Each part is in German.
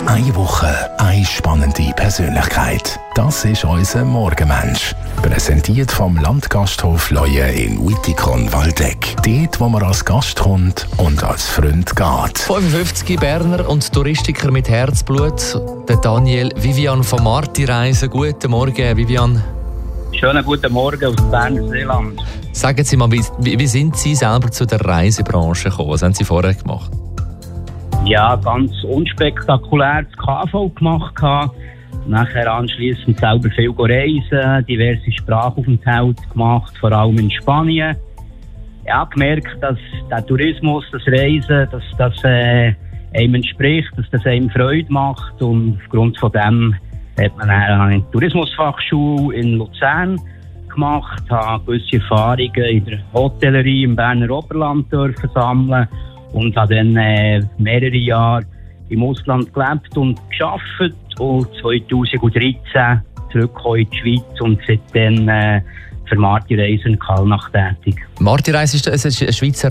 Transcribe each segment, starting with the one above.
Eine Woche, eine spannende Persönlichkeit. Das ist unser Morgenmensch. Präsentiert vom Landgasthof Leue in Uitikon-Waldeck. Dort, wo man als Gast kommt und als Freund geht. 55 Berner und Touristiker mit Herzblut. Der Daniel Vivian von Marti Reisen. Guten Morgen, Vivian. Schönen guten Morgen aus Berner Seeland. Sagen Sie mal, wie sind Sie selber zu der Reisebranche gekommen? Was haben Sie vorher gemacht? Ja, ganz unspektakulär das KV gemacht. Nachher anschliessend selber viel reisen, diverse Sprachaufenthalte gemacht, vor allem in Spanien. Ja, gemerkt, dass der Tourismus, das Reisen, dass das einem entspricht, dass das einem Freude macht. Und aufgrund von dem hat man eine Tourismusfachschule in Luzern gemacht, habe gewisse Erfahrungen in der Hotellerie im Berner Oberland dürfen sammeln und habe dann mehrere Jahre im Ausland gelebt und gearbeitet und 2013 zurückgekommen in die Schweiz und seitdem für Marti Reisen in Kallnach tätig. Marti Reisen ist ein Schweizer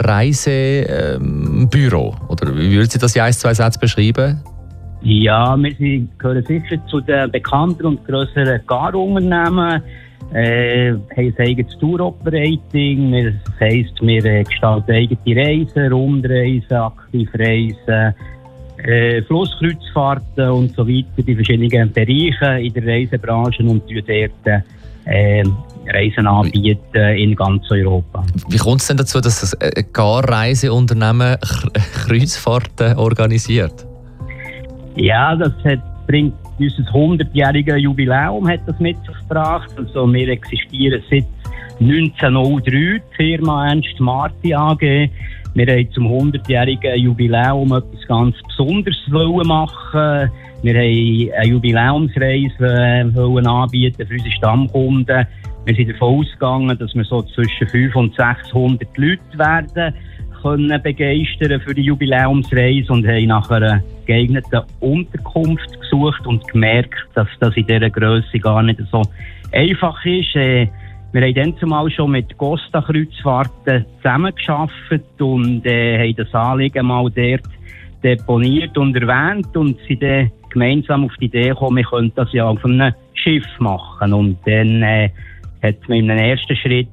Reisebüro, oder wie würden Sie das in 1-2 Sätzen beschreiben? Ja, wir gehören sicher zu den bekannten und grösseren Gar-Unternehmen. Haben ein eigenes Tour-Operating, das heisst, wir gestalten eigene Reisen, Rundreisen, Aktivreisen, Flusskreuzfahrten und so weiter, die verschiedenen Bereiche in der Reisebranche und dort Reisen anbieten in ganz Europa. Wie kommt es denn dazu, dass ein Gar-Reiseunternehmen Kreuzfahrten organisiert? Ja, das bringt unser 100-jähriges Jubiläum hat das mit sich gebracht. Also wir existieren seit 1903, die Firma Ernst Marti AG. Wir haben zum 100-jährigen Jubiläum etwas ganz Besonderes machen. Wir haben eine Jubiläumsreise anbieten für unsere Stammkunden. Wir sind davon ausgegangen, dass wir so zwischen 500 und 600 Leute werden können begeistern für die Jubiläumsreise und haben nach einer geeigneten Unterkunft gesucht und gemerkt, dass das in dieser Grösse gar nicht so einfach ist. Wir haben dann zumal schon mit Costa Kreuzfahrten zusammengearbeitet und haben das Anliegen mal dort deponiert und erwähnt und sind dann gemeinsam auf die Idee gekommen, wir könnten das ja auf einem Schiff machen. Und dann hat man in einem ersten Schritt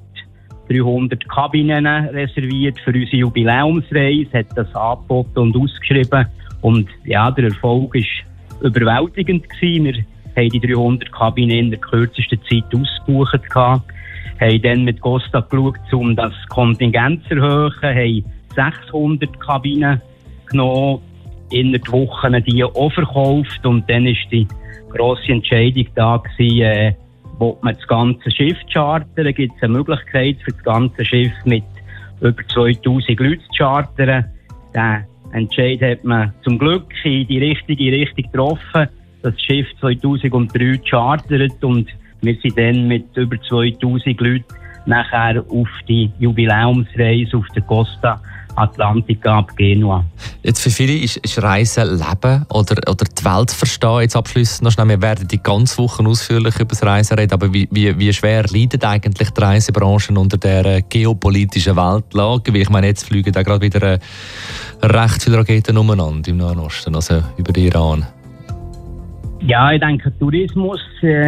300 Kabinen reserviert für unsere Jubiläumsreise, hat das angeboten und ausgeschrieben. Und ja, der Erfolg war überwältigend gewesen. Wir haben die 300 Kabinen in der kürzesten Zeit ausgebucht gehabt, haben dann mit Costa geschaut, um das Kontingent zu erhöhen, haben 600 Kabinen genommen, innerhalb Wochen die auch verkauft und dann war die grosse Entscheidung da gewesen, will man das ganze Schiff chartern, gibt es eine Möglichkeit für das ganze Schiff mit über 2000 Leuten zu chartern. Den Entscheid hat man zum Glück in die richtige Richtung getroffen. Das Schiff 2003 chartert und wir sind dann mit über 2000 Leuten nachher auf die Jubiläumsreise auf der Costa Atlantica ab Genua. Jetzt für viele ist Reisen Leben oder die Welt verstehen. Jetzt abschliessend noch schnell, wir werden die ganze Woche ausführlich über das Reisen reden, aber wie schwer leidet eigentlich die Reisebranche unter der geopolitischen Weltlage? Weil ich meine, jetzt fliegen da gerade wieder recht viele Raketen umeinander im Nahen Osten, also über den Iran. Ja, ich denke, Tourismus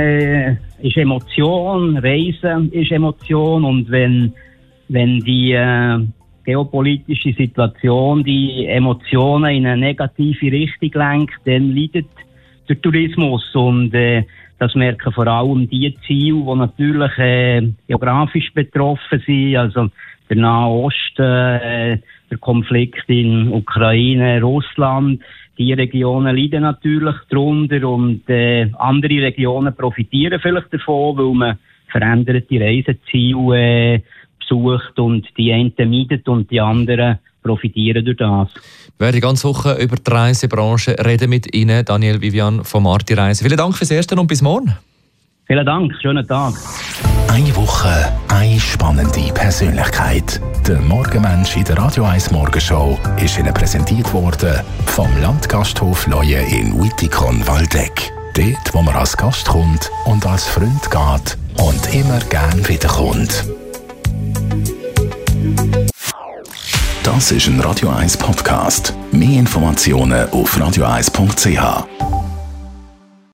ist Emotion, Reisen ist Emotion und wenn die geopolitische Situation die Emotionen in eine negative Richtung lenkt, dann leidet der Tourismus und das merken vor allem die Ziele, die natürlich geografisch betroffen sind, also der Nahe Osten, der Konflikt in Ukraine, Russland. Die Regionen leiden natürlich darunter und andere Regionen profitieren vielleicht davon, weil man veränderte Reiseziele besucht und die einen meiden und die anderen profitieren durch das. Wir werden die ganze Woche über die Reisebranche reden mit Ihnen, Daniel Vivian von Marti Reisen. Vielen Dank fürs Erste und bis morgen. Vielen Dank, schönen Tag. Eine Woche, eine spannende Persönlichkeit. Der Morgenmensch in der Radio 1 Morgenshow ist Ihnen präsentiert worden vom Landgasthof Leue in Uitikon-Waldeck. Dort, wo man als Gast kommt und als Freund geht und immer gern wiederkommt. Das ist ein Radio 1 Podcast. Mehr Informationen auf radio1.ch.